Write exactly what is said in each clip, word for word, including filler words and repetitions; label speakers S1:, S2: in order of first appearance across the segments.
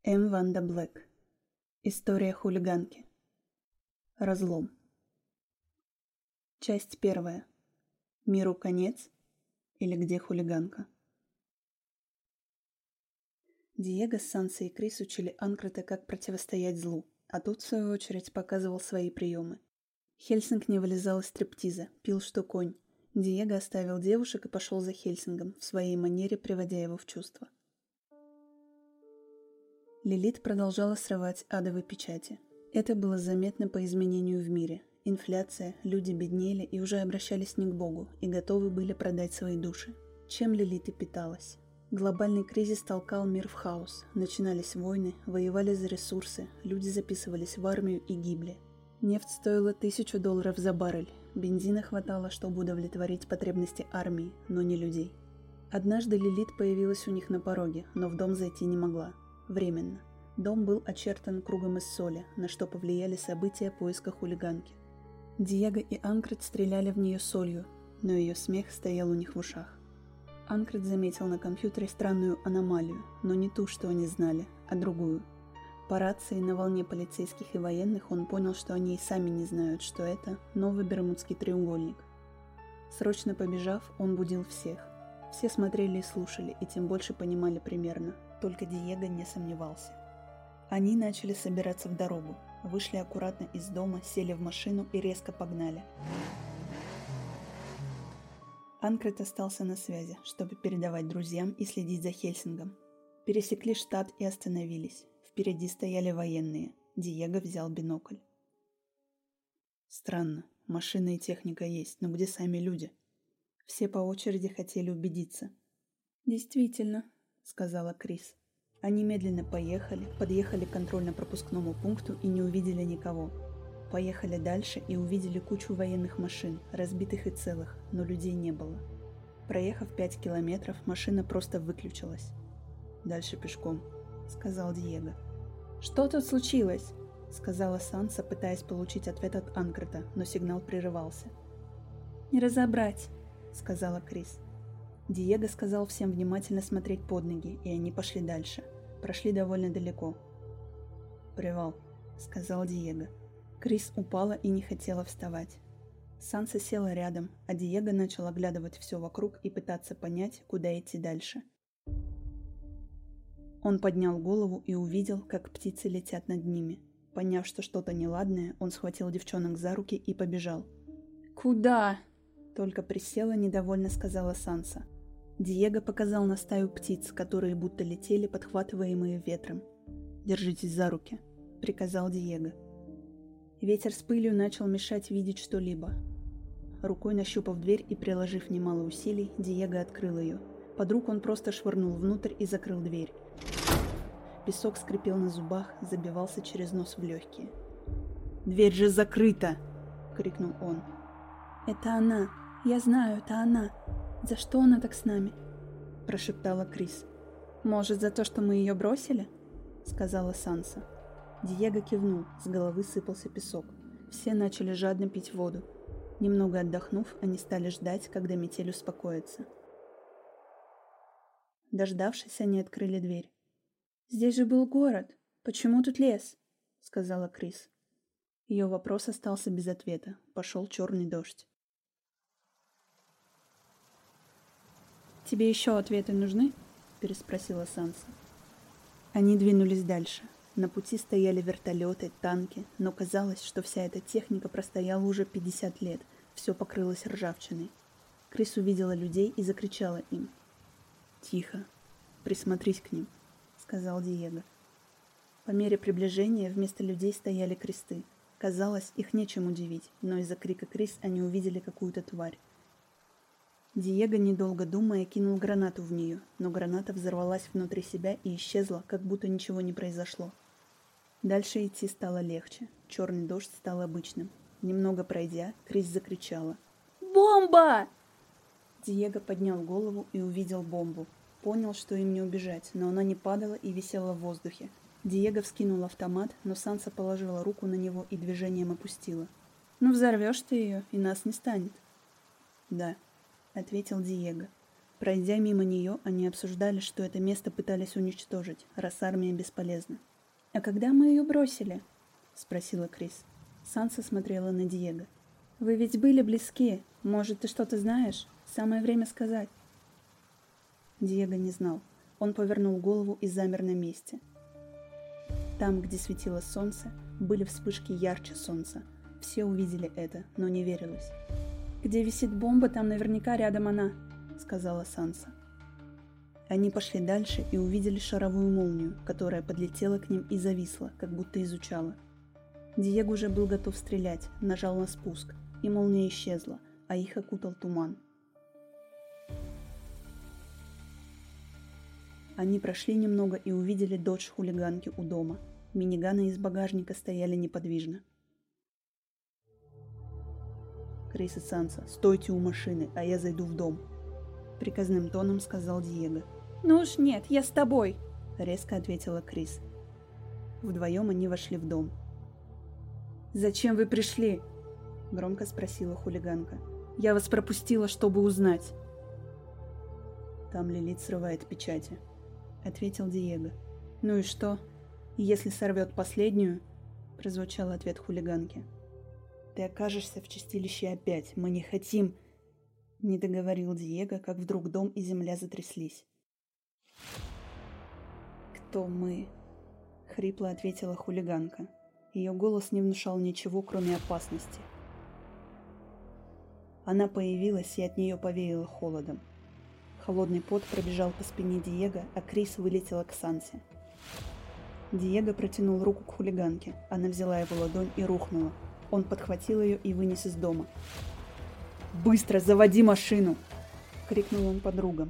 S1: М. Ванда Блэк. История хулиганки. Разлом. Часть первая. Миру конец или где хулиганка? Диего, Санса и Крис учили Анкрета, как противостоять злу, а тот, в свою очередь, показывал свои приемы. Хельсинг не вылезал из стриптиза, пил что конь. Диего оставил девушек и пошел за Хельсингом, в своей манере приводя его в чувство. Лилит продолжала срывать адовые печати. Это было заметно по изменению в мире. Инфляция, люди беднели и уже обращались не к Богу, и готовы были продать свои души. Чем Лилит и питалась? Глобальный кризис толкал мир в хаос. Начинались войны, воевали за ресурсы, люди записывались в армию и гибли. Нефть стоила тысячу долларов за баррель. Бензина хватало, чтобы удовлетворить потребности армии, но не людей. Однажды Лилит появилась у них на пороге, но в дом зайти не могла. Временно. Дом был очертан кругом из соли, на что повлияли события поиска хулиганки. Диего и Анкрет стреляли в нее солью, но ее смех стоял у них в ушах. Анкрет заметил на компьютере странную аномалию, но не ту, что они знали, а другую. По рации на волне полицейских и военных он понял, что они и сами не знают, что это новый Бермудский треугольник. Срочно побежав, он будил всех. Все смотрели и слушали, и тем больше понимали примерно. Только Диего не сомневался. Они начали собираться в дорогу, вышли аккуратно из дома, сели в машину и резко погнали. Анкрет остался на связи, чтобы передавать друзьям и следить за Хельсингом. Пересекли штат и остановились. Впереди стояли военные. Диего взял бинокль. Странно, машина и техника есть, но где сами люди? Все по очереди хотели убедиться. Действительно, сказала Крис. Они медленно поехали, подъехали к контрольно-пропускному пункту и не увидели никого. Поехали дальше и увидели кучу военных машин, разбитых и целых, но людей не было. Проехав пять километров, машина просто выключилась. «Дальше пешком», — сказал Диего. «Что тут случилось?» — сказала Санса, пытаясь получить ответ от Анкрета, но сигнал прерывался. «Не разобрать», — сказала Крис. Диего сказал всем внимательно смотреть под ноги, и они пошли дальше. Прошли довольно далеко. «Привал», — сказал Диего. Крис упала и не хотела вставать. Санса села рядом, а Диего начал оглядывать все вокруг и пытаться понять, куда идти дальше. Он поднял голову и увидел, как птицы летят над ними. Поняв, что что-то неладное, он схватил девчонок за руки и побежал. «Куда?» — только присела, недовольно сказала Санса. Диего показал на стаю птиц, которые будто летели, подхватываемые ветром. «Держитесь за руки», — приказал Диего. Ветер с пылью начал мешать видеть что-либо. Рукой нащупав дверь и приложив немало усилий, Диего открыл ее. Подруг он просто швырнул внутрь и закрыл дверь. Песок скрипел на зубах, забивался через нос в легкие. «Дверь же закрыта!» — крикнул он. «Это она! Я знаю, это она! За что она так с нами?» — прошептала Крис. «Может, за то, что мы ее бросили?» — сказала Санса. Диего кивнул, с головы сыпался песок. Все начали жадно пить воду. Немного отдохнув, они стали ждать, когда метель успокоится. Дождавшись, они открыли дверь. «Здесь же был город. Почему тут лес?» — сказала Крис. Ее вопрос остался без ответа. Пошел черный дождь. «Тебе еще ответы нужны?» — переспросила Санса. Они двинулись дальше. На пути стояли вертолеты, танки, но казалось, что вся эта техника простояла уже пятьдесят лет, все покрылось ржавчиной. Крис увидела людей и закричала им. «Тихо, присмотрись к ним», — сказал Диего. По мере приближения вместо людей стояли кресты. Казалось, их нечем удивить, но из-за крика Крис они увидели какую-то тварь. Диего, недолго думая, кинул гранату в нее, но граната взорвалась внутри себя и исчезла, как будто ничего не произошло. Дальше идти стало легче. Черный дождь стал обычным. Немного пройдя, Крис закричала. «Бомба!» Диего поднял голову и увидел бомбу. Понял, что им не убежать, но она не падала и висела в воздухе. Диего вскинул автомат, но Санса положила руку на него и движением опустила. «Ну взорвешь ты ее, и нас не станет». «Да», — ответил Диего. Пройдя мимо нее, они обсуждали, что это место пытались уничтожить, раз армия бесполезна. «А когда мы ее бросили?» — спросила Крис. Санса смотрела на Диего. «Вы ведь были близки. Может, ты что-то знаешь? Самое время сказать». Диего не знал. Он повернул голову и замер на месте. Там, где светило солнце, были вспышки ярче солнца. Все увидели это, но не верилось. «Где висит бомба, там наверняка рядом она», — сказала Санса. Они пошли дальше и увидели шаровую молнию, которая подлетела к ним и зависла, как будто изучала. Диего уже был готов стрелять, нажал на спуск, и молния исчезла, а их окутал туман. Они прошли немного и увидели додж хулиганки у дома. Миниганы из багажника стояли неподвижно. «Крис и Санса, стойте у машины, а я зайду в дом», — приказным тоном сказал Диего. «Ну уж нет, я с тобой», — резко ответила Крис. Вдвоем они вошли в дом. «Зачем вы пришли?» — громко спросила хулиганка. «Я вас пропустила, чтобы узнать». «Там Лилит срывает печати», — ответил Диего. «Ну и что? Если сорвет последнюю?» — прозвучал ответ хулиганки. «Ты окажешься в чистилище опять. Мы не хотим...» Не договорил Диего, как вдруг дом и земля затряслись. «Кто мы?» — хрипло ответила хулиганка. Ее голос не внушал ничего, кроме опасности. Она появилась, и от нее повеяло холодом. Холодный пот пробежал по спине Диего, а Крис вылетела к Сансе. Диего протянул руку к хулиганке. Она взяла его ладонь и рухнула. Он подхватил ее и вынес из дома. «Быстро заводи машину!» — крикнул он подругам.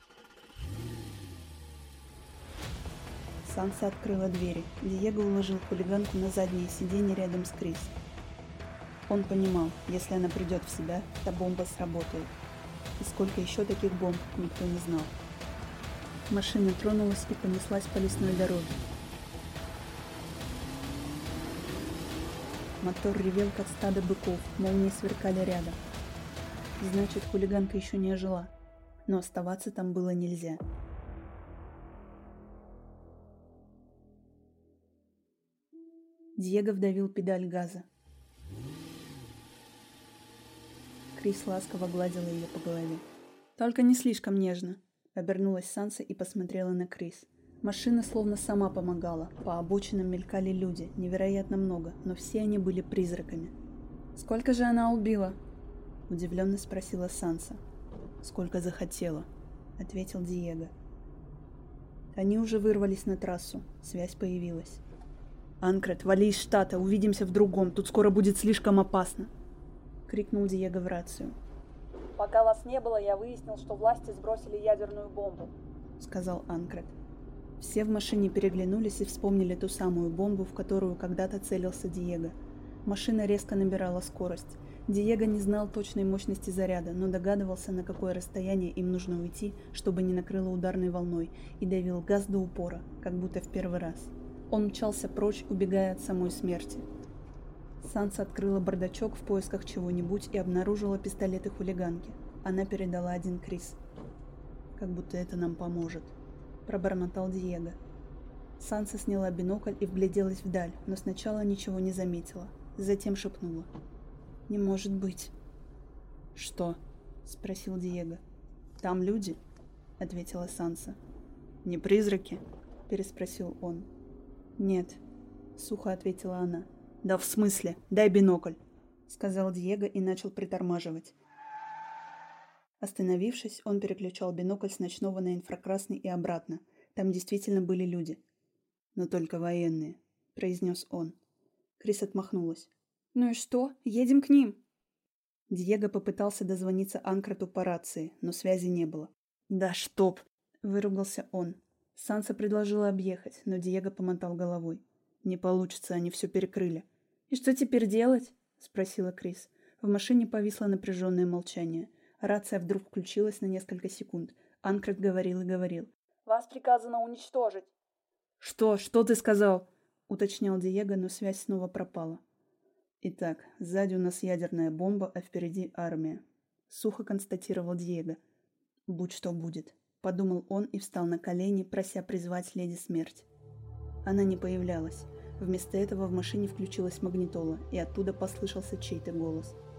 S1: Санса открыла двери. Диего уложил хулиганку на заднее сиденье рядом с Крис. Он понимал, если она придет в себя, та бомба сработает. И сколько еще таких бомб, никто не знал. Машина тронулась и понеслась по лесной дороге. Мотор ревел, как стадо быков, молнии сверкали рядом. Значит, хулиганка еще не ожила, но оставаться там было нельзя. Диего вдавил педаль газа. Крис ласково гладила ее по голове. «Только не слишком нежно», — обернулась Санса и посмотрела на Крис. Машина словно сама помогала. По обочинам мелькали люди, невероятно много, но все они были призраками. «Сколько же она убила?» — удивленно спросила Санса. «Сколько захотела», — ответил Диего. Они уже вырвались на трассу. Связь появилась. «Анкрет, вали из штата, увидимся в другом, тут скоро будет слишком опасно», — крикнул Диего в рацию.
S2: «Пока вас не было, я выяснил, что власти сбросили ядерную бомбу»,
S1: — сказал Анкрет. Все в машине переглянулись и вспомнили ту самую бомбу, в которую когда-то целился Диего. Машина резко набирала скорость. Диего не знал точной мощности заряда, но догадывался, на какое расстояние им нужно уйти, чтобы не накрыло ударной волной, и давил газ до упора, как будто в первый раз. Он мчался прочь, убегая от самой смерти. Санса открыла бардачок в поисках чего-нибудь и обнаружила пистолеты хулиганки. Она передала один Крис. «Как будто это нам поможет», — пробормотал Диего. Санса сняла бинокль и вгляделась вдаль, но сначала ничего не заметила. Затем шепнула. «Не может быть». «Что?» — спросил Диего. «Там люди?» — ответила Санса. «Не призраки?» — переспросил он. «Нет», — сухо ответила она. «Да в смысле? Дай бинокль», — сказал Диего и начал притормаживать. Остановившись, он переключал бинокль с ночного на инфракрасный и обратно. Там действительно были люди. «Но только военные», — произнес он. Крис отмахнулась. «Ну и что? Едем к ним!» Диего попытался дозвониться Анкрету по рации, но связи не было. «Да чтоб!» — выругался он. Санса предложила объехать, но Диего помотал головой. «Не получится, они все перекрыли». «И что теперь делать?» — спросила Крис. В машине повисло напряженное молчание. Рация вдруг включилась на несколько секунд. Анкрет говорил и говорил.
S2: «Вас приказано уничтожить».
S1: «Что? Что ты сказал?» — уточнял Диего, но связь снова пропала. «Итак, сзади у нас ядерная бомба, а впереди армия», — сухо констатировал Диего. «Будь что будет», — подумал он и встал на колени, прося призвать леди Смерть. Она не появлялась. Вместо этого в машине включилась магнитола, и оттуда послышался чей-то голос.